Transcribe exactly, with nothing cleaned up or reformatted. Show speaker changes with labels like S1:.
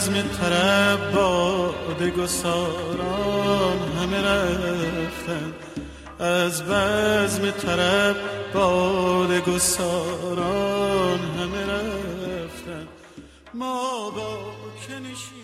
S1: بزم طرب باده گساران همه رفتن، از بزم طرب باده گساران همه رفتن. ما با که نشینیم